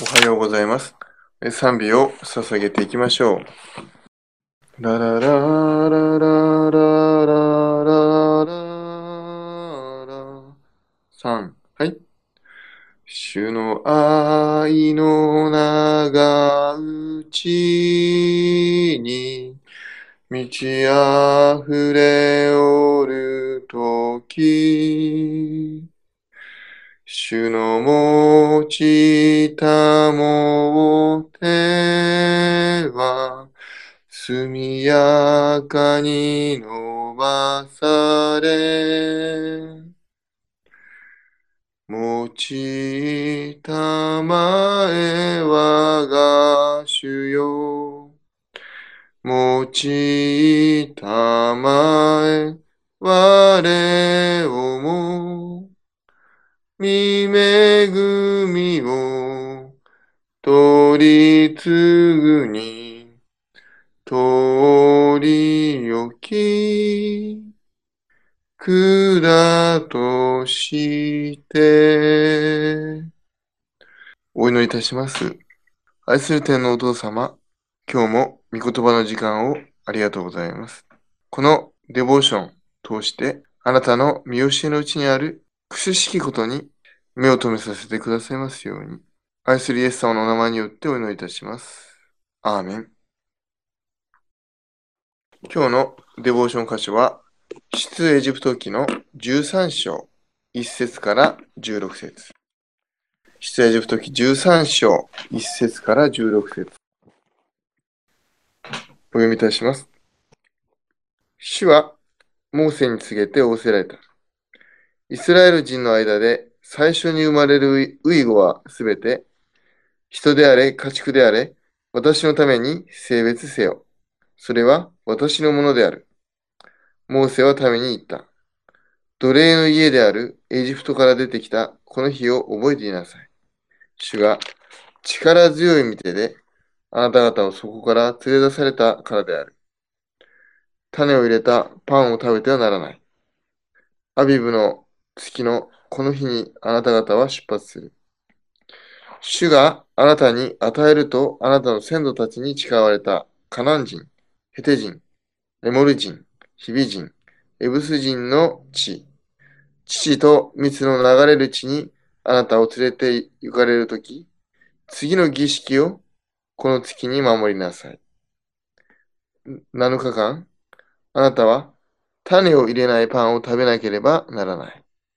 はようございます。賛美を捧げていきましょう。ララララララララララ3、はい。主の愛の長うちに満ち溢れおるとき、主の用いたもては速やかに伸ばされ、用いたまえ我が主よ。用いたまえ我をも見恵みを取り次ぐに取り置き管としてお祈りいたします。愛する天のお父様、今日も御言葉の時間をありがとうございます。このデボーションを通してあなたの見教えのうちにあるくすしきことに目を留めさせてくださいますように。愛するイエス様のお名前によってお祈りいたします。アーメン。今日のデボーション箇所は、出エジプト記の13章、1節から16節。出エジプト記13章、1節から16節。お読みいたします。主はモーセに告げて仰せられた。イスラエル人の間で最初に生まれるウイゴはすべて、人であれ、家畜であれ、私のために性別せよ。それは私のものである。モーセは民に言った。奴隷の家であるエジプトから出てきたこの日を覚えていなさい。主が力強い御手であなた方をそこから連れ出されたからである。種を入れたパンを食べてはならない。アビブの月のこの日にあなた方は出発する。主があなたに与えるとあなたの先祖たちに誓われたカナン人、ヘテ人、エモル人、ヒビ人、エブス人の地、父と蜜の流れる地にあなたを連れて行かれるとき、次の儀式をこの月に守りなさい。7日間、あなたは種を入れないパンを食べなければならない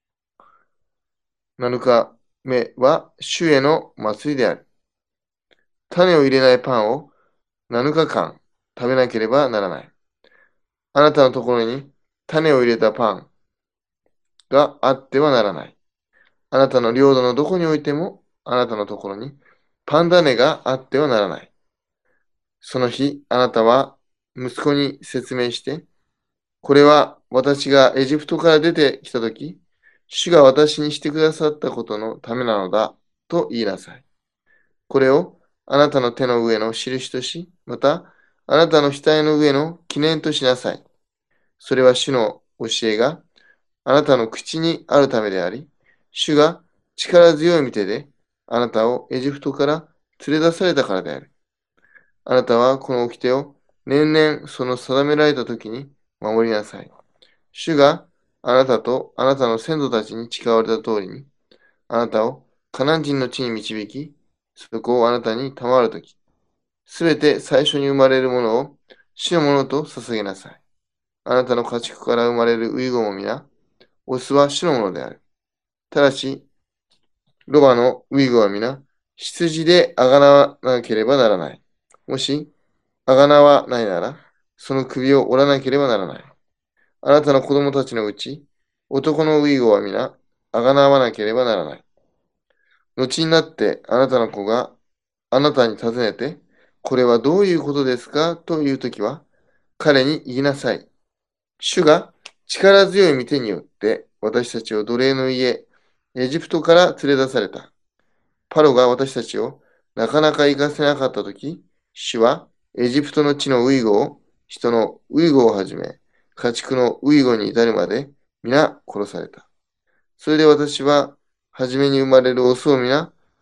。7日目は主への祭りである。種を入れないパンを7日間食べなければならない。あなたのところに種を入れたパンがあってはならない。あなたの領土のどこにおいても、あなたのところにパン種があってはならない。その日、あなたは息子に説明して、これは私がエジプトから出てきたとき、主が私にしてくださったことのためなのだと言いなさい。これをあなたの手の上の印とし、またあなたの額の上の記念としなさい。それは主の教えがあなたの口にあるためであり、主が力強い御手であなたをエジプトから連れ出されたからである。あなたはこの掟を年々その定められた時に守りなさい。主があなたとあなたの先祖たちに誓われた通りに、あなたをカナン人の地に導き、そこをあなたに賜るとき、すべて最初に生まれるものを主のものと捧げなさい。あなたの家畜から生まれるウイゴも皆、オスは主のものである。ただし、ロバのウイゴは皆、羊であがなわなければならない。もし、あがなわないなら、その首を折らなければならない。あなたの子供たちのうち、男のウイゴは皆、あがなわなければならない。後になってあなたの子があなたに尋ねて、これはどういうことですかというときは、彼に言いなさい。主が力強い御手によって私たちを奴隷の家、エジプトから連れ出された。パロが私たちをなかなか行かせなかったとき、主はエジプトの地のウイゴを、人のウイゴをはじめ、家畜のウイゴに至るまで皆殺された。それで私は、初めに生まれるオスを皆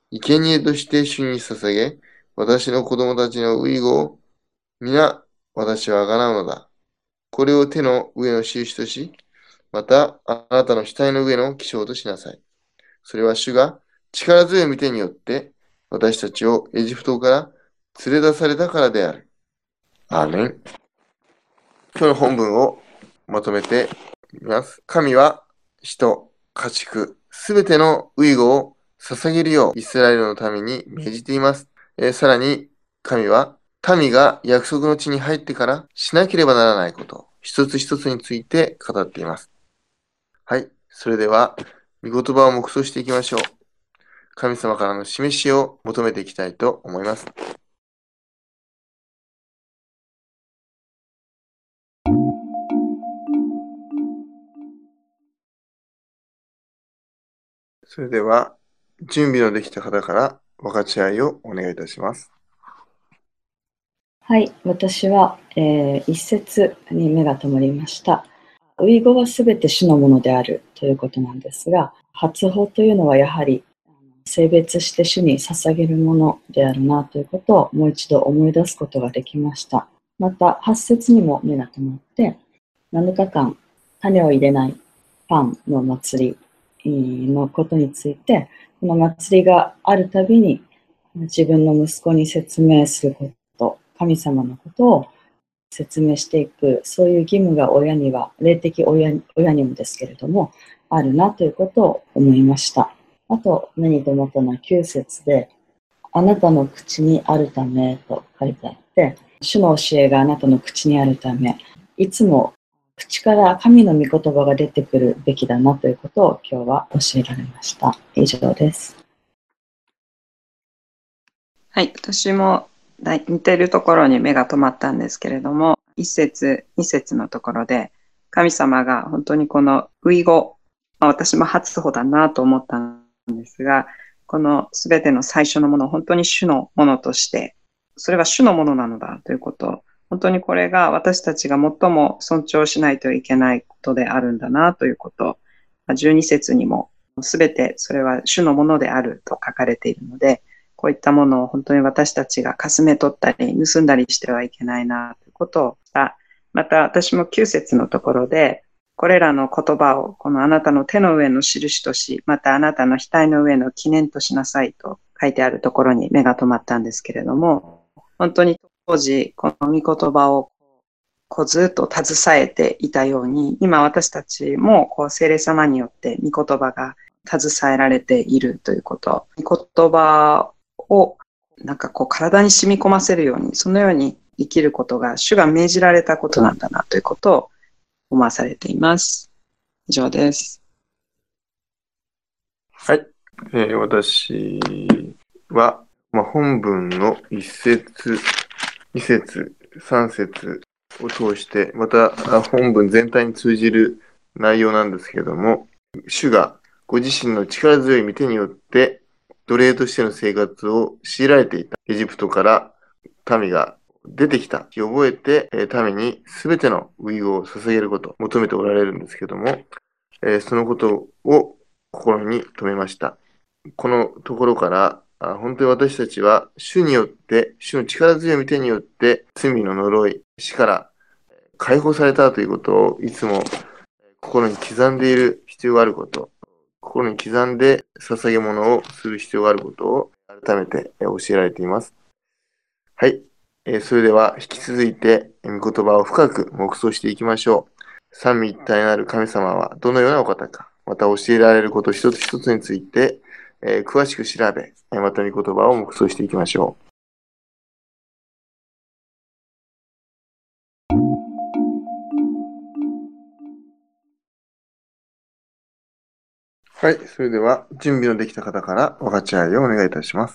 生贄として主に捧げ、私の子供たちの遺語を皆私は贖うのだ。これを手の上の印とし、またあなたの額の上の記章としなさい。それは主が力強い御手によって私たちをエジプトから連れ出されたからである。アーメン。今日の本文をまとめてみます。神は使徒、家畜、すべての遺語を捧げるようイスラエルのために命じています。さらに神は民が約束の地に入ってからしなければならないこと、一つ一つについて語っています。はい。それでは、御言葉を黙想していきましょう。神様からの示しを求めていきたいと思います。それでは、準備のできた方から分かち合いをお願いいたします。 はい、私は、一節に目が留まりました。遺語はすべて主のものであるということなんですが、初歩というのはやはり性別して主に捧げるものであるなということをもう一度思い出すことができました。また、8節にも目が留まって、7日間種を入れないパンの祭りのことについて、この祭りがあるたびに自分の息子に説明すること、神様のことを説明していく、そういう義務が親には、霊的親にもですけれども、あるなということを思いました。あと、目に留まったのは9節で、あなたの口にあるためと書いてあって、主の教えがあなたの口にあるため、いつも口から神の御言葉が出てくるべきだなということを今日は教えられました。以上です。 はい、私も似ているところに目が留まったんですけれども、一節、二節のところで、神様が本当にこの遺語、私も初歩だなと思ったんですが、このすべての最初のものを本当に主のものとして、それは主のものなのだということ、本当にこれが私たちが最も尊重しないといけないことであるんだなということ、12節にもすべてそれは主のものであると書かれているので、こういったものを本当に私たちがかすめ取ったり盗んだりしてはいけないなということをまた私も9節のところで、これらの言葉をこのあなたの手の上の印とし、またあなたの額の上の記念としなさいと書いてあるところに目が留まったんですけれども、本当に当時この御言葉をずっと携えていたように、今私たちも聖霊様によって御言葉が携えられているということ、御言葉を体に染み込ませるように、そのように生きることが主が命じられたことなんだなということを思わされています。以上です。 はい。私は、本文の1節、2節、3節を通して、また本文全体に通じる内容なんですけれども、主がご自身の力強い御手によって奴隷としての生活を強いられていたエジプトから民が出てきた日を覚えて、民に全ての遺語を捧げることを求めておられるんですけども、そのことを心に留めました。このところから、本当に私たちは主によって、主の力強い御手によって罪の呪い、死から解放されたということをいつも心に刻んでいる必要があること、心に刻んで捧げ物をする必要があることを改めて教えられています。はい。それでは引き続いて御言葉を深く黙想していきましょう。三位一体なる神様はどのようなお方か、また教えられること一つ一つについて、詳しく調べ、また御言葉を黙想していきましょう。はい。それでは準備のできた方から分かち合いをお願いいたします。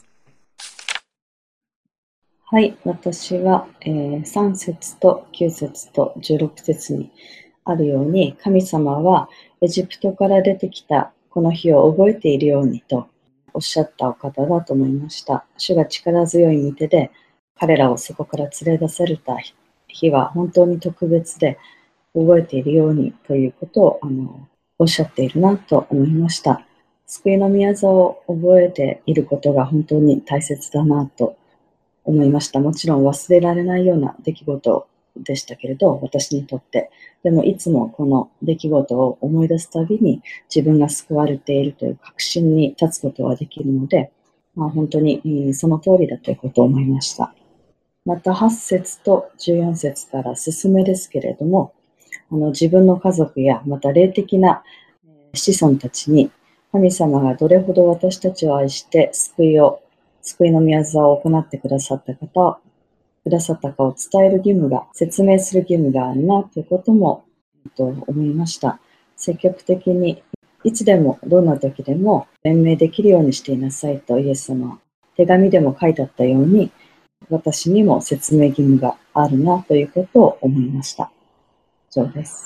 はい、私は、3節と9節と16節にあるように、神様はエジプトから出てきたこの日を覚えているようにとおっしゃったお方だと思いました。主が力強い御手で彼らをそこから連れ出された日は本当に特別で覚えているようにということをおっしゃっているなと思いました。 救いの宮座を覚えていることが本当に大切だなと思いました。もちろん忘れられないような出来事でしたけれど、私にとって。でもいつもこの出来事を思い出すたびに自分が救われているという確信に立つことができるので、本当に、その通りだということを思いました。また8節と14節から進めですけれども、自分の家族やまた霊的な子孫たちに神様がどれほど私たちを愛して救いの宮沢を行ってくださったかを伝える義務が、説明する義務があるなということも、思いました。積極的にいつでもどんな時でも弁明できるようにしていなさいとイエス様は手紙でも書いてあったように、私にも説明義務があるなということを思いました。以上です。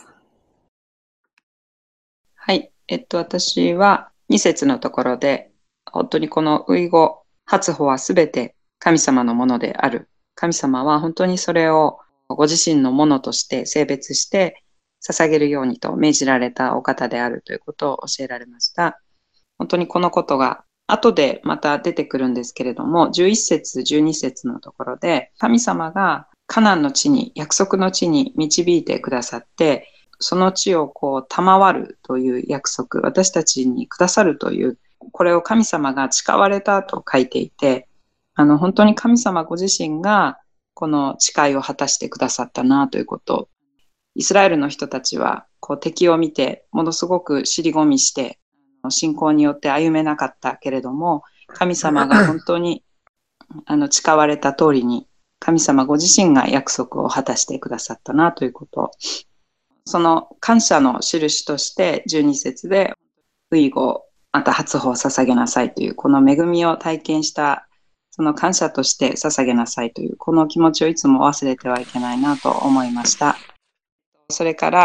はい。私は2節のところで、本当にこの遺語、初歩はすべて神様のものである。神様は本当にそれをご自身のものとして性別して捧げるようにと命じられたお方であるということを教えられました。本当にこのことが後でまた出てくるんですけれども、11節、12節のところで、神様がカナンの地に、約束の地に導いてくださって、その地を賜るという約束、私たちにくださるという、これを神様が誓われたと書いていて、本当に神様ご自身がこの誓いを果たしてくださったなということ。イスラエルの人たちは敵を見てものすごく尻込みして信仰によって歩めなかったけれども、神様が本当に誓われた通りに神様ご自身が約束を果たしてくださったなということ。その感謝の印として12節で遺語また初歩を捧げなさいというこの恵みを体験したその感謝として捧げなさいというこの気持ちをいつも忘れてはいけないなと思いました。それから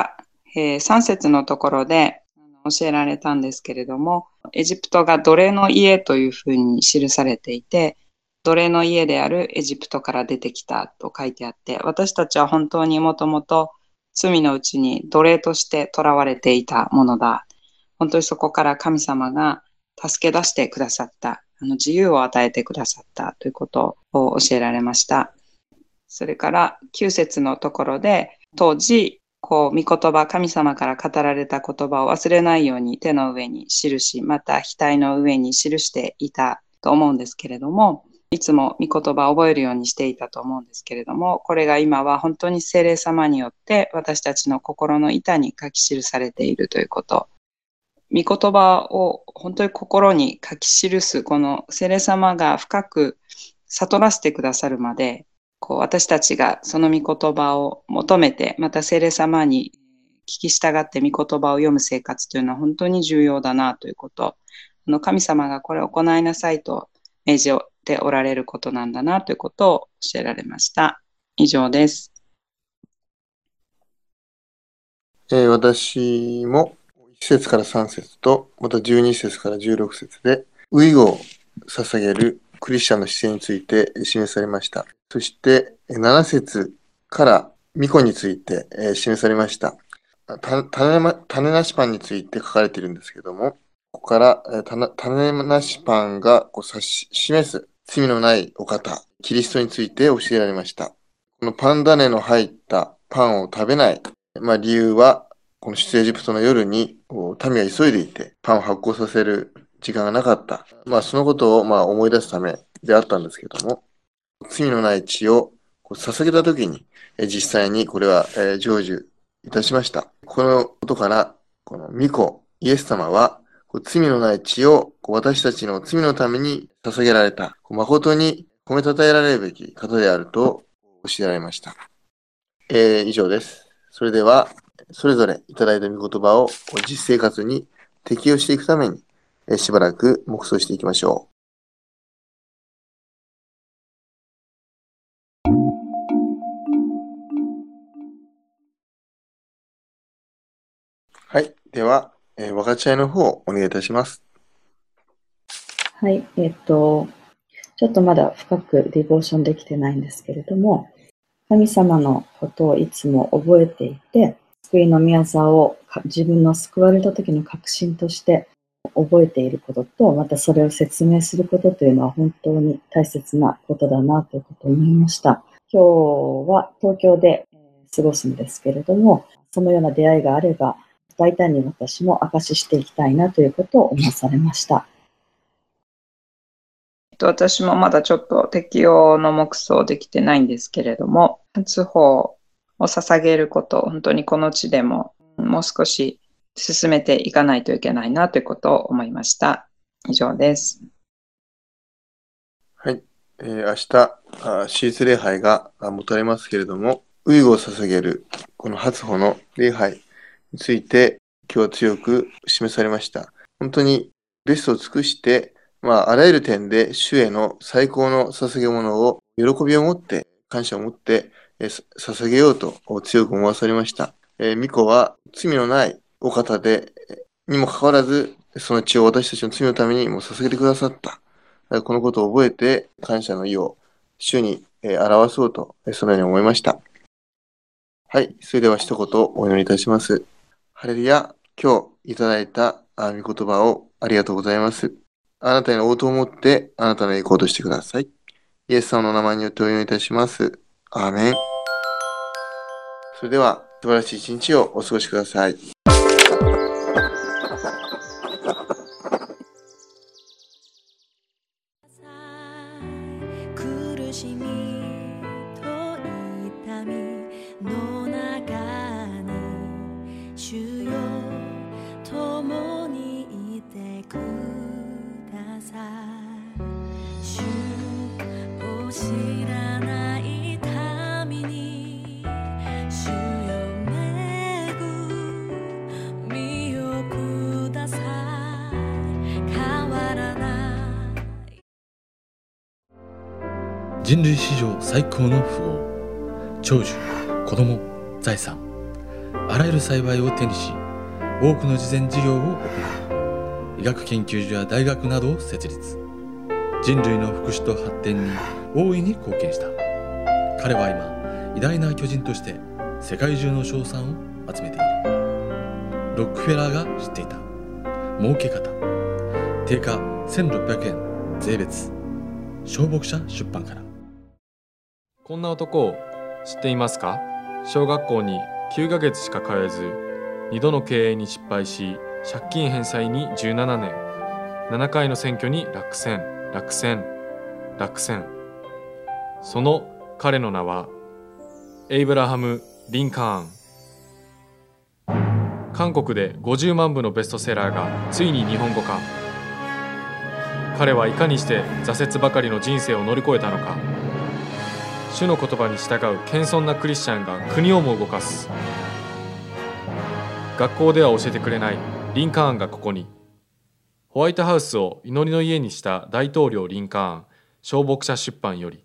、3節のところで教えられたんですけれども、エジプトが奴隷の家というふうに記されていて、奴隷の家であるエジプトから出てきたと書いてあって、私たちは本当にもともと罪のうちに奴隷として囚われていたものだ。本当にそこから神様が助け出してくださった、自由を与えてくださったということを教えられました。それから9節のところで、当時、御言葉、神様から語られた言葉を忘れないように手の上に記し、また額の上に記していたと思うんですけれども、いつも御言葉を覚えるようにしていたと思うんですけれども、これが今は本当に聖霊様によって私たちの心の板に書き記されているということ。御言葉を本当に心に書き記す、この聖霊様が深く悟らせてくださるまで、私たちがその御言葉を求めて、また聖霊様に聞き従って御言葉を読む生活というのは本当に重要だなということ。神様がこれを行いなさいと命じておられることなんだなということを教えられました。以上です。 私も1節から3節と、また12節から16節で、遺語を捧げるクリスチャンの姿勢について示されました。そして、7節から巫女について示されました。種なしパンについて書かれているんですけども、ここから種なしパンが示す罪のないお方、キリストについて教えられました。このパン種の入ったパンを食べない、理由は、この出エジプトの夜に民は急いでいて、パンを発酵させる時間がなかった。そのことを思い出すためであったんですけども、罪のない血を捧げたときに、実際にこれは成就いたしました。このことから、この御子、イエス様は、罪のない血を私たちの罪のために捧げられた、誠に褒めたたえられるべき方であると教えられました。以上です。それでは、それぞれいただいた御言葉を実生活に適用していくために、しばらく黙想していきましょう。はい。では、分かち合いの方をお願いいたします。 はい。ちょっとまだ深くディボーションできてないんですけれども、神様のことをいつも覚えていて、救いの宮沢を自分の救われた時の確信として覚えていることと、またそれを説明することというのは本当に大切なことだなということを思いました。今日は東京で過ごすんですけれども、そのような出会いがあれば、大胆に私も証ししていきたいなということを思わされました。 私もまだちょっと適用の黙想できてないんですけれども、初歩を捧げること、本当にこの地でももう少し進めていかないといけないなということを思いました。以上です。 はい。明日、シーズ礼拝が持たれますけれども、ウイゴを捧げる、この初歩の礼拝について、今日は強く示されました。本当にベストを尽くして、あらゆる点で主への最高の捧げ物を喜びを持って、感謝を持って、捧げようと強く思わされました。巫女は罪のないお方で、にもかかわらず、その血を私たちの罪のためにも捧げてくださった。このことを覚えて、感謝の意を主に表そうと、そのように思いました。はい。それでは一言お祈りいたします。ハレルヤ、今日いただいた御言葉をありがとうございます。あなたへの応答を持って、あなたの栄光としてください。イエス様の名前によってお祈りいたします。アーメン。それでは、素晴らしい一日をお過ごしください。 苦しみと痛みの中に主よ共にいてください。主を知らない民に主よ恵みをください。変わらない人類史上最高の富豪、長寿、子供、財産、あらゆる幸いを手にし、多くの慈善事業を行い、医学研究所や大学などを設立。人類の福祉と発展に大いに貢献した。彼は今、偉大な巨人として世界中の称賛を集めている。ロックフェラーが知っていた儲け方。定価1600円税別。小牧者出版から。 こんな男を知っていますか？小学校に9ヶ月しか通えず、2度の経営に失敗し、借金返済に17年、7回の選挙に落選。その彼の名は、エイブラハム・リンカーン。韓国で50万部のベストセラーがついに日本語化。彼はいかにして挫折ばかりの人生を乗り越えたのか。主の言葉に従う謙遜なクリスチャンが国をも動かす。学校では教えてくれないリンカーンがここに。ホワイトハウスを祈りの家にした大統領リンカーン、小牧者出版より。